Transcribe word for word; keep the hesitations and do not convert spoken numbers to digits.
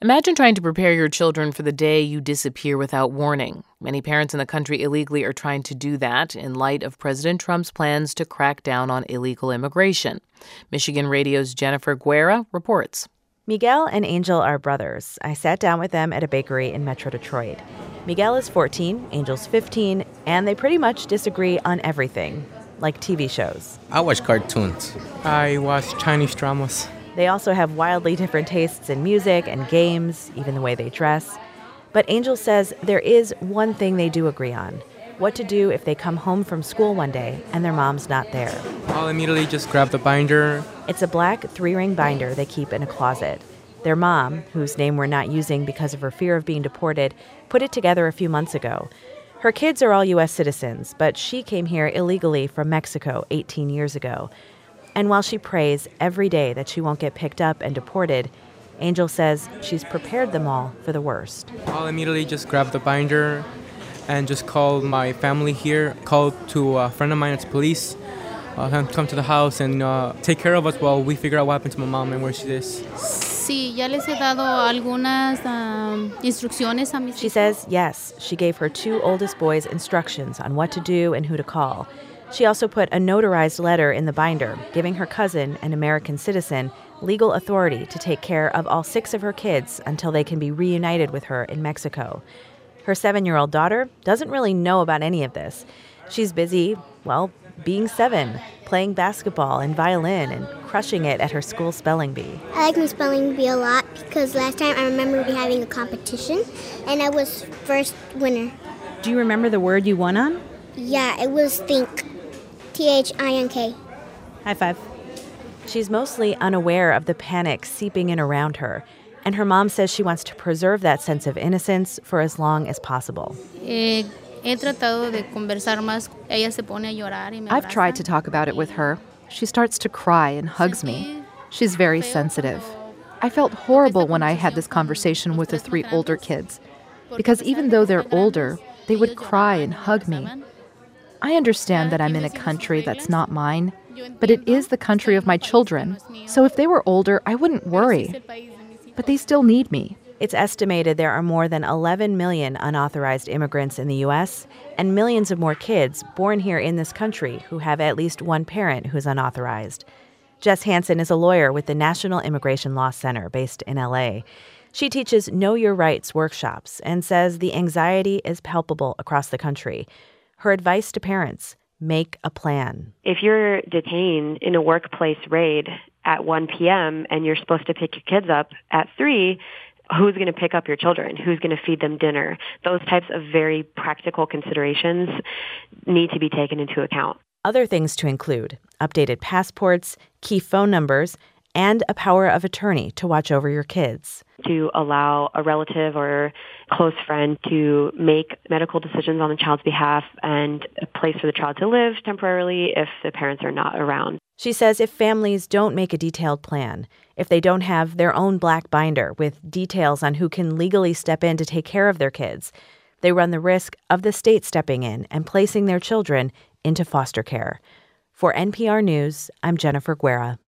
Imagine trying to prepare your children for the day you disappear without warning. Many parents in the country illegally are trying to do that in light of President Trump's plans to crack down on illegal immigration. Michigan Radio's Jennifer Guerra reports. Miguel and Angel are brothers. I sat down with them at a bakery in Metro Detroit. Miguel is fourteen, Angel's fifteen, and they pretty much disagree on everything, like T V shows. I watch cartoons. I watch Chinese dramas. They also have wildly different tastes in music and games, even the way they dress. But Angel says there is one thing they do agree on: what to do if they come home from school one day and their mom's not there. I'll immediately just grab the binder. It's a black three-ring binder they keep in a closet. Their mom, whose name we're not using because of her fear of being deported, put it together a few months ago. Her kids are all U S citizens, but she came here illegally from Mexico eighteen years ago. And while she prays every day that she won't get picked up and deported, Angel says she's prepared them all for the worst. I'll immediately just grab the binder and just call my family here, call to a friend of mine that's police, uh, come to the house and uh, take care of us while we figure out what happened to my mom and where she is. Sí, ya les he dado algunas um, instrucciones a mis. She says yes, she gave her two oldest boys instructions on what to do and who to call. She also put a notarized letter in the binder, giving her cousin, an American citizen, legal authority to take care of all six of her kids until they can be reunited with her in Mexico. Her seven-year-old daughter doesn't really know about any of this. She's busy, well, being seven, playing basketball and violin and crushing it at her school spelling bee. I like my spelling bee a lot because last time I remember we having a competition and I was first winner. Do you remember the word you won on? Yeah, it was think. T H I N K. High five. She's mostly unaware of the panic seeping in around her, and her mom says she wants to preserve that sense of innocence for as long as possible. Eh, he tratado de conversar más. Ella se pone a llorar y me I've abraza. tried to talk about it with her. She starts to cry and hugs me. She's very sensitive. I felt horrible when I had this conversation with the three older kids, because even though they're older, they would cry and hug me. I understand that I'm in a country that's not mine, but it is the country of my children. So if they were older, I wouldn't worry. But they still need me. It's estimated there are more than eleven million unauthorized immigrants in the U S and millions of more kids born here in this country who have at least one parent who's unauthorized. Jess Hansen is a lawyer with the National Immigration Law Center based in L A. She teaches Know Your Rights workshops and says the anxiety is palpable across the country. Her advice to parents: make a plan. If you're detained in a workplace raid at one p.m. and you're supposed to pick your kids up at three, who's going to pick up your children? Who's going to feed them dinner? Those types of very practical considerations need to be taken into account. Other things to include: updated passports, key phone numbers, and a power of attorney to watch over your kids. To allow a relative or close friend to make medical decisions on the child's behalf and a place for the child to live temporarily if the parents are not around. She says if families don't make a detailed plan, if they don't have their own black binder with details on who can legally step in to take care of their kids, they run the risk of the state stepping in and placing their children into foster care. For N P R News, I'm Jennifer Guerra.